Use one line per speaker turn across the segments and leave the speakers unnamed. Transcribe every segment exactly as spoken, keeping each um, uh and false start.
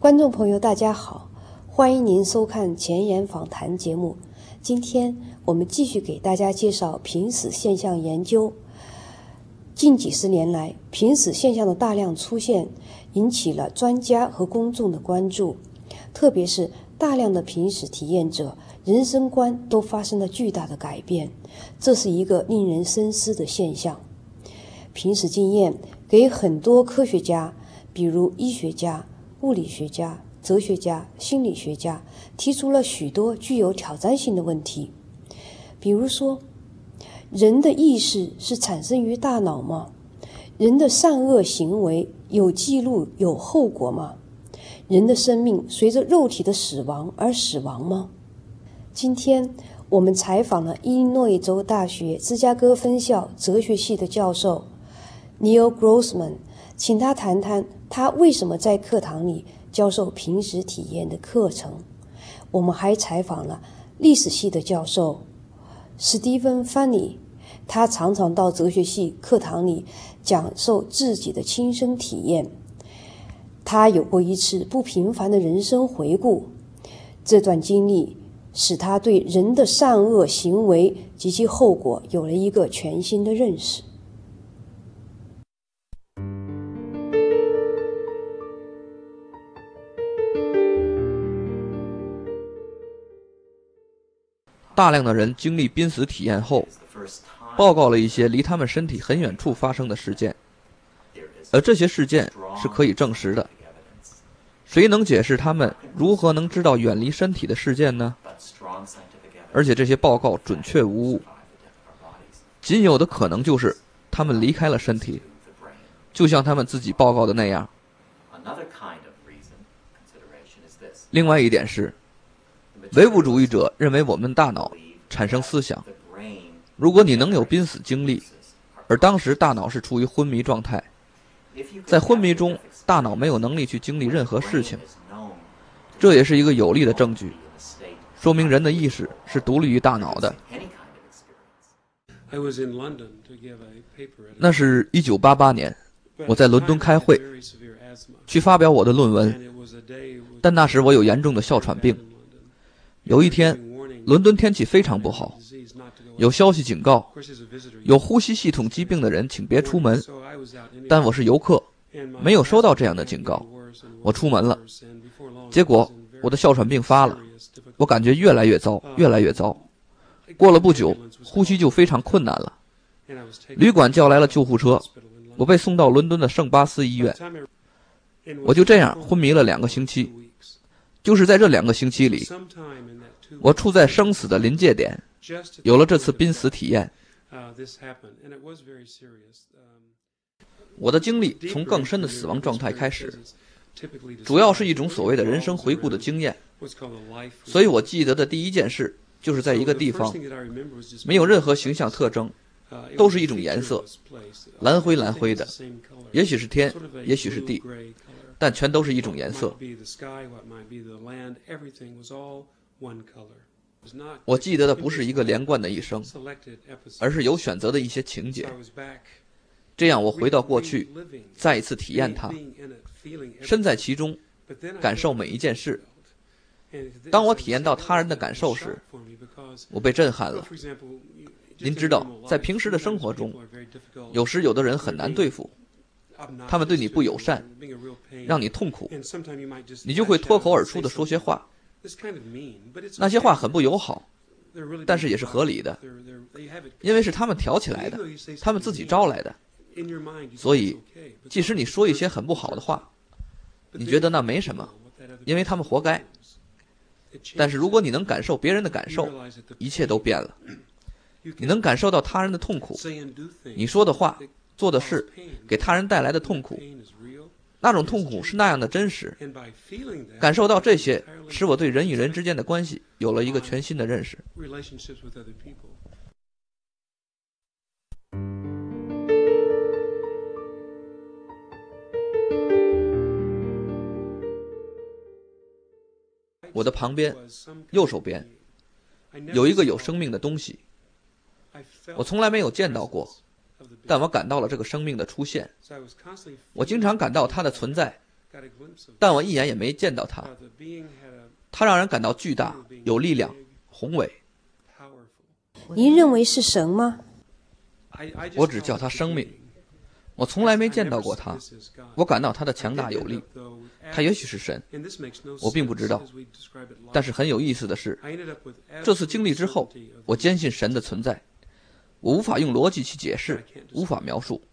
观众朋友大家好，欢迎您收看前沿访谈节目。今天我们继续给大家介绍濒死现象研究。近几十年来，濒死现象的大量出现引起了专家和公众的关注，特别是大量的濒死体验者人生观都发生了巨大的改变，这是一个令人深思的现象。濒死经验给很多科学家，比如医学家、物理学家、哲学家、心理学家提出了许多具有挑战性的问题。比如说，人的意识是产生于大脑吗？人的善恶行为有记录有后果吗？人的生命随着肉体的死亡而死亡吗？今天我们采访了伊利诺伊州大学芝加哥分校哲学系的教授 Neil Grossman， 请他谈谈他为什么在课堂里教授濒死体验的课程。我们还采访了历史系的教授 Stephen Funny， 他常常到哲学系课堂里讲授自己的亲身体验。他有过一次不平凡的人生回顾，这段经历使他对人的善恶行为及其后果有了一个全新的认识。
大量的人经历濒死体验后，报告了一些离他们身体很远处发生的事件，而这些事件是可以证实的。谁能解释他们如何能知道远离身体的事件呢？而且这些报告准确无误，仅有的可能就是他们离开了身体，就像他们自己报告的那样。另外一点是，唯物主义者认为我们大脑产生思想。如果你能有濒死经历，而当时大脑是处于昏迷状态，在昏迷中大脑没有能力去经历任何事情，这也是一个有力的证据，说明人的意识是独立于大脑的。那是一九八八年，我在伦敦开会，去发表我的论文，但那时我有严重的哮喘病。有一天，伦敦天气非常不好，有消息警告，有呼吸系统疾病的人请别出门，但我是游客，没有收到这样的警告，我出门了。结果我的哮喘病发了，我感觉越来越糟，越来越糟。过了不久，呼吸就非常困难了。旅馆叫来了救护车，我被送到伦敦的圣巴斯医院。我就这样昏迷了两个星期。就是在这两个星期里，我处在生死的临界点，有了这次濒死体验。我的经历从更深的死亡状态开始，主要是一种所谓的人生回顾的经验。所以我记得的第一件事就是在一个地方，没有任何形象特征，都是一种颜色，蓝灰蓝灰的，也许是天，也许是地，但全都是一种颜色。我记得的不是一个连贯的一生，而是有选择的一些情节。这样我回到过去，再一次体验它，身在其中，感受每一件事。当我体验到他人的感受时，我被震撼了。您知道，在平时的生活中，有时有的人很难对付，他们对你不友善，让你痛苦，你就会脱口而出地说些话。那些话很不友好，但是也是合理的，因为是他们挑起来的，他们自己招来的。所以即使你说一些很不好的话，你觉得那没什么，因为他们活该。但是如果你能感受别人的感受，一切都变了。你能感受到他人的痛苦，你说的话做的事给他人带来的痛苦，那种痛苦是那样的真实。感受到这些，使我对人与人之间的关系有了一个全新的认识。我的旁边，右手边，有一个有生命的东西，我从来没有见到过，但我感到了这个生命的出现。我经常感到它的存在， 但我一眼也没见到它。它让人感到巨大、有力量、宏伟。
您认为是神吗？
我只叫它生命。我从来没见到过它，我感到它的强大有力。它也许是神，我并不知道。但是很有意思的是，这次经历之后，我坚信神的存在。我无法用逻辑去解释，无法描述。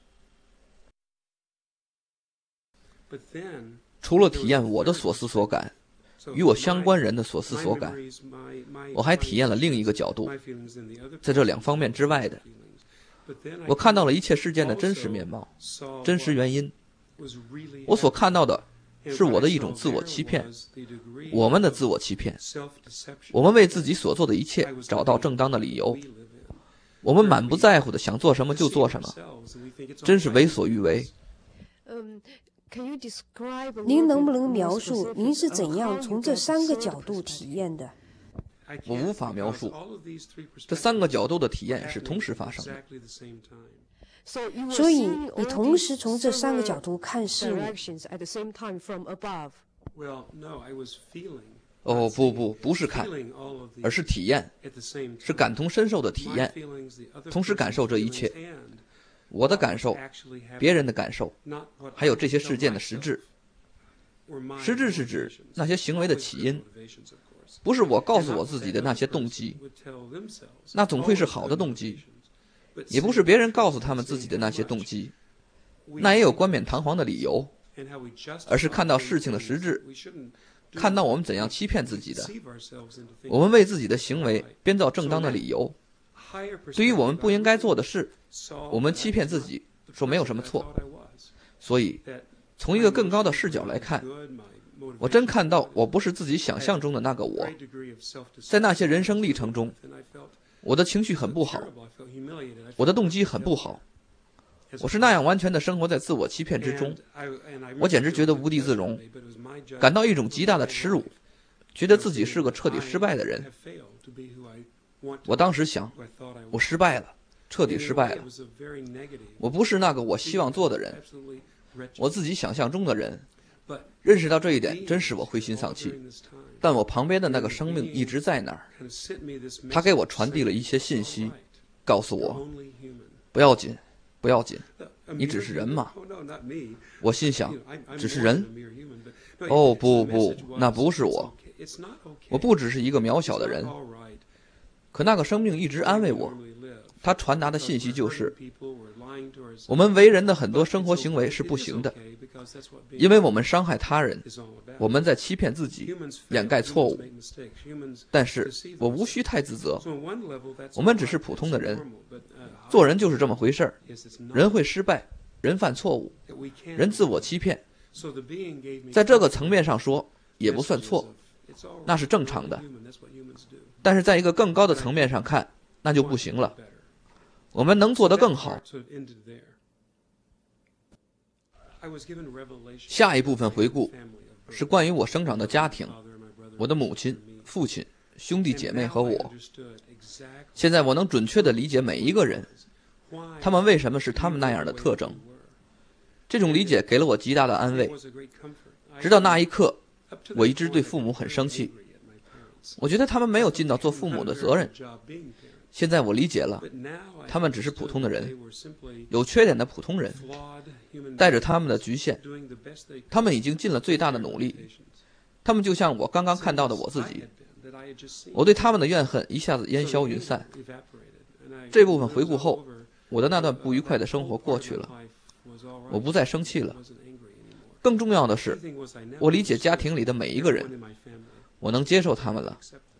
除了体验我的所思所感，与我相关人的所思所感，我还体验了另一个角度，在这两方面之外的，我看到了一切事件的真实面貌、真实原因。我所看到的是我的一种自我欺骗，我们的自我欺骗。我们为自己所做的一切找到正当的理由，我们满不在乎的想做什么就做什么，真是为所欲为。
您能不能描述您是怎样从这三个角度体验的？
我无法描述，这三个角度的体验是同时发生的。
所以你同时从这三个角度看事物。
哦，不不，不是看，而是体验，是感同身受的体验，同时感受这一切。我的感受，别人的感受，还有这些事件的实质。实质是指那些行为的起因，不是我告诉我自己的那些动机，那总会是好的动机，也不是别人告诉他们自己的那些动机，那也有冠冕堂皇的理由，而是看到事情的实质，看到我们怎样欺骗自己的，我们为自己的行为编造正当的理由。对于我们不应该做的事，我们欺骗自己说没有什么错。所以从一个更高的视角来看，我真看到我不是自己想象中的那个我。在那些人生历程中，我的情绪很不好，我的动机很不好，我是那样完全的生活在自我欺骗之中，我简直觉得无地自容，感到一种极大的耻辱，觉得自己是个彻底失败的人。我当时想，我失败了，彻底失败了。我不是那个我希望做的人，我自己想象中的人。认识到这一点，真使我灰心丧气。但我旁边的那个生命一直在那儿，他给我传递了一些信息，告诉我，不要紧，不要紧，你只是人嘛。我心想，只是人？哦，不不，那不是我，我不只是一个渺小的人。可那个生命一直安慰我，他传达的信息就是，我们为人的很多生活行为是不行的，因为我们伤害他人，我们在欺骗自己，掩盖错误。但是我无需太自责，我们只是普通的人，做人就是这么回事儿，人会失败，人犯错误，人自我欺骗，在这个层面上说也不算错，那是正常的。但是在一个更高的层面上看，那就不行了，我们能做得更好。下一部分回顾是关于我生长的家庭，我的母亲、父亲、兄弟姐妹和我。现在我能准确地理解每一个人，他们为什么是他们那样的特征。这种理解给了我极大的安慰。直到那一刻，我一直对父母很生气，我觉得他们没有尽到做父母的责任。现在我理解了，他们只是普通的人，有缺点的普通人，带着他们的局限，他们已经尽了最大的努力。他们就像我刚刚看到的我自己，我对他们的怨恨一下子烟消云散。这部分回顾后，我的那段不愉快的生活过去了，我不再生气了。更重要的是，我理解家庭里的每一个人，我能接受他们了。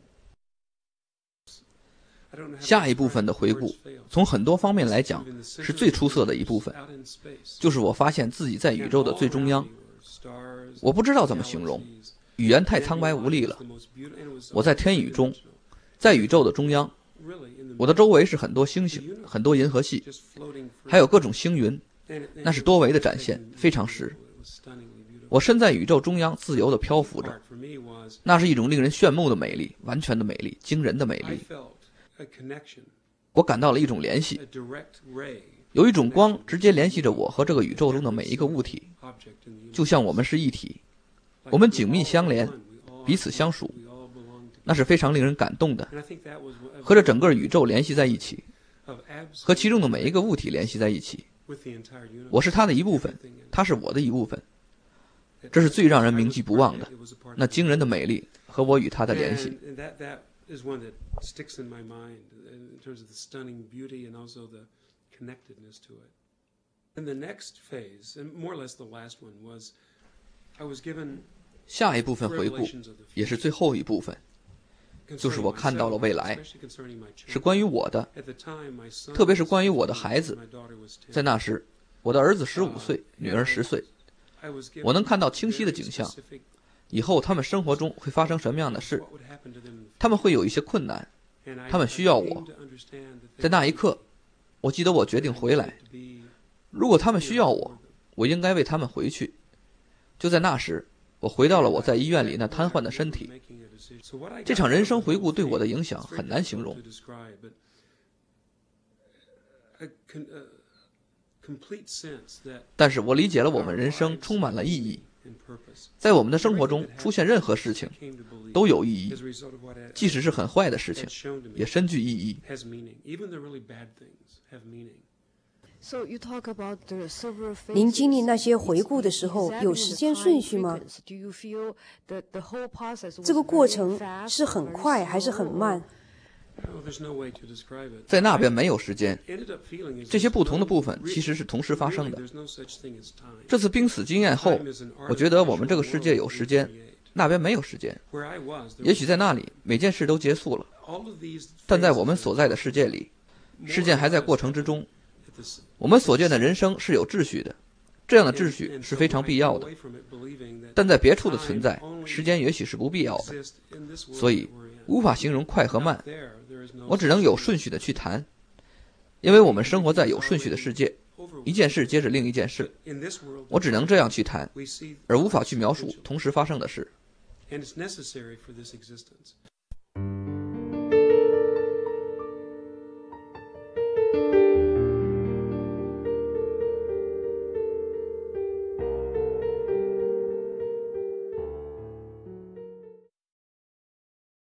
下一部分的回顾，从很多方面来讲，是最出色的一部分，就是我发现自己在宇宙的最中央。我不知道怎么形容，语言太苍白无力了。我在天宇中，在宇宙的中央，我的周围是很多星星，很多银河系，还有各种星云，那是多维的展现，非常实。我身在宇宙中央，自由地漂浮着，那是一种令人炫目的美丽，完全的美丽，惊人的美丽。我感到了一种联系， 有一种光直接联系着我和这个宇宙中的每一个物体，就像我们是一体，我们紧密相连，彼此相属，那是非常令人感动的。和这整个宇宙联系在一起，和其中的每一个物体联系在一起，我是它的一部分，它是我的一部分，这是最让人铭记不忘的，那惊人的美丽和我与它的联系。
connectedness to it. And the next phase, and more or less the last one, was I was given
下一部分回顾，也是最后一部分，就是我看到了未来，是关于我的，特别是关于我的孩子。在那时，我的儿子十五岁，女儿十岁，我能看到清晰的景象，以后他们生活中会发生什么样的事，他们会有一些困难，他们需要我。在那一刻，我记得我决定回来，如果他们需要我，我应该为他们回去。就在那时，我回到了我在医院里那瘫痪的身体。这场人生回顾对我的影响很难形容，但是我理解了我们人生充满了意义，在我们的生活中出现任何事情都有意义，即使是很坏的事情也深具意义。
您经历那些回顾的时候有时间顺序吗？这个过程是很快还是很慢？
在那边没有时间，这些不同的部分其实是同时发生的。这次濒死经验后，我觉得我们这个世界有时间，那边没有时间。也许在那里每件事都结束了，但在我们所在的世界里，事件还在过程之中。我们所见的人生是有秩序的，这样的秩序是非常必要的，但在别处的存在，时间也许是不必要的，所以无法形容快和慢，我只能有顺序的去谈，因为我们生活在有顺序的世界，一件事接着另一件事，我只能这样去谈，而无法去描述同时发生的事。